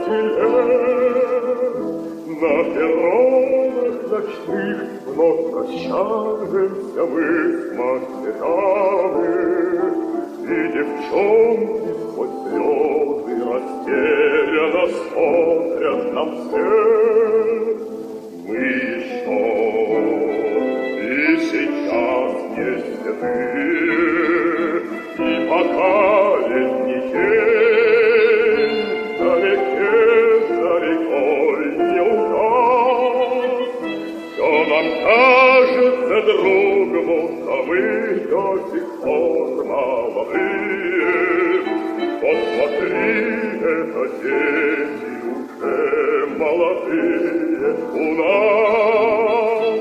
лет. На перронах ночных вновь прощаемся мы с мастерами, и девчонки сквозь слезы растерянно смотрят нам вслед. Мы еще и сейчас не седые, и пока летний день далеко не указ, все нам кажется, друг, будто мы до сих пор молодые. Посмотри, это дети уже молодые у нас.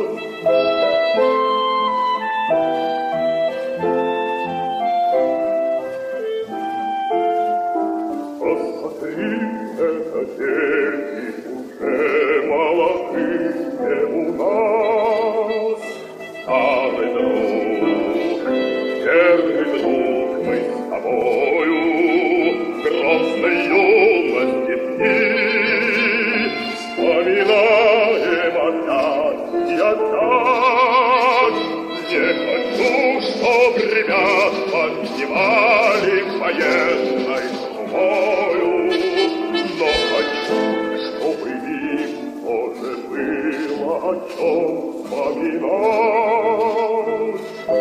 Посмотри, это дети уже молодые у нас. Старый друг, верный друг, мы с тобою грустной юности дни вспоминаем опять и опять. Не хочу, чтоб ребят поднимали военной трубою, но хочу, чтобы им тоже было о чем вспоминать.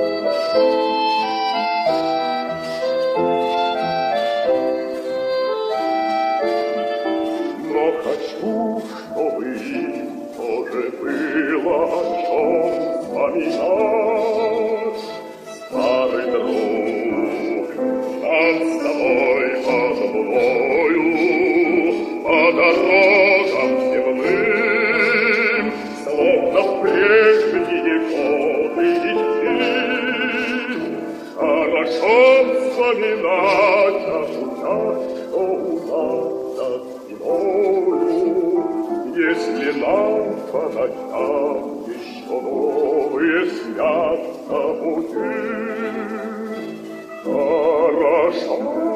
Но хочу, чтобы им тоже было о чем вспоминать. Старый друг, нам с тобой под луною, по дорогам земным, словно в прежние годы идти. Хорошо вспоминать о путях, что у нас за спиною, если нам по ночам еще новые снятся пути. Хорошо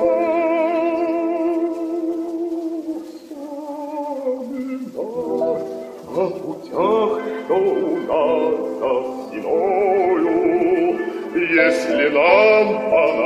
вспоминать о путях, что у нас за спиною, если нам по